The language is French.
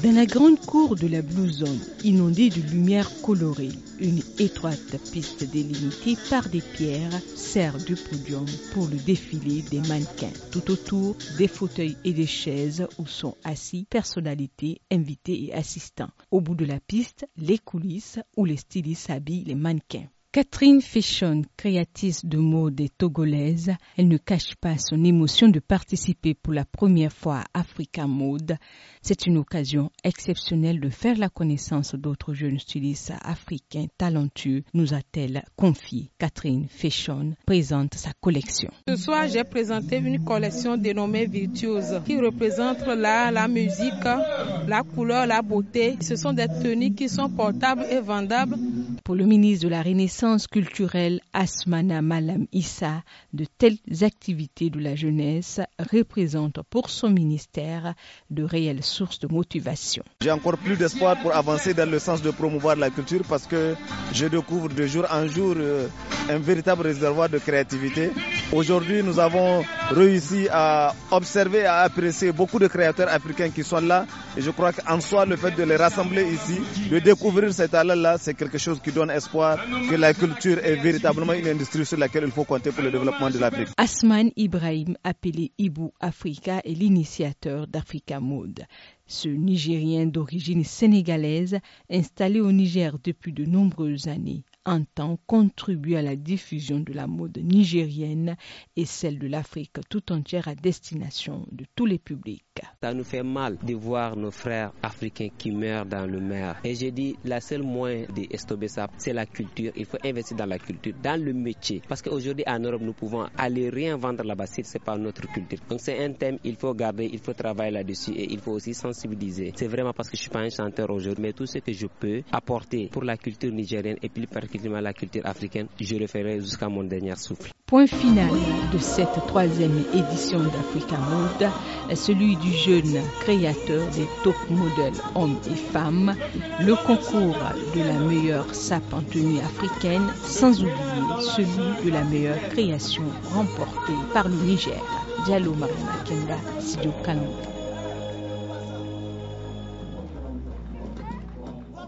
Dans la grande cour de la Blue Zone, inondée de lumière colorée, une étroite piste délimitée par des pierres sert de podium pour le défilé des mannequins. Tout autour, des fauteuils et des chaises où sont assis personnalités, invités et assistants. Au bout de la piste, les coulisses où les stylistes habillent les mannequins. Catherine Féchon, créatrice de mode et togolaise, elle ne cache pas son émotion de participer pour la première fois à Africa Mode. C'est une occasion exceptionnelle de faire la connaissance d'autres jeunes stylistes africains talentueux, nous a-t-elle confié. Catherine Féchon présente sa collection. Ce soir, j'ai présenté une collection dénommée Virtuose qui représente l'art, la musique, la couleur, la beauté. Ce sont des tenues qui sont portables et vendables. Pour le ministre de la Renaissance culturelle Asmana Malam Issa, de telles activités de la jeunesse représentent pour son ministère de réelles sources de motivation. J'ai encore plus d'espoir pour avancer dans le sens de promouvoir la culture parce que je découvre de jour en jour un véritable réservoir de créativité. Aujourd'hui, nous avons réussi à observer, à apprécier beaucoup de créateurs africains qui sont là. Et je crois qu'en soi, le fait de les rassembler ici, de découvrir ces talents-là, c'est quelque chose qui donne espoir que la culture est véritablement une industrie sur laquelle il faut compter pour le développement de l'Afrique. Asman Ibrahim, appelé Ibu Africa, est l'initiateur d'Africa Mode. Ce Nigérien d'origine sénégalaise, installé au Niger depuis de nombreuses années, entend contribuer à la diffusion de la mode nigérienne et celle de l'Afrique tout entière à destination de tous les publics. Ça nous fait mal de voir nos frères africains qui meurent dans le mer. Et j'ai dit, la seule moyen de stopper ça, c'est la culture. Il faut investir dans la culture, dans le métier. Parce qu'aujourd'hui, en Europe, nous pouvons aller rien vendre là-bas si ce n'est pas notre culture. Donc c'est un thème, il faut garder, il faut travailler là-dessus et il faut aussi sensibiliser. C'est vraiment parce que je ne suis pas un chanteur aujourd'hui, mais tout ce que je peux apporter pour la culture nigérienne et plus particulièrement la culture africaine, je le ferai jusqu'à mon dernier souffle. Point final de cette troisième édition d'Africa Mode, celui du jeune créateur des top modèles hommes et femmes, le concours de la meilleure sape en tenue africaine, sans oublier celui de la meilleure création remportée par le Niger. Diallo Marina Kenda, Sidio Kalou.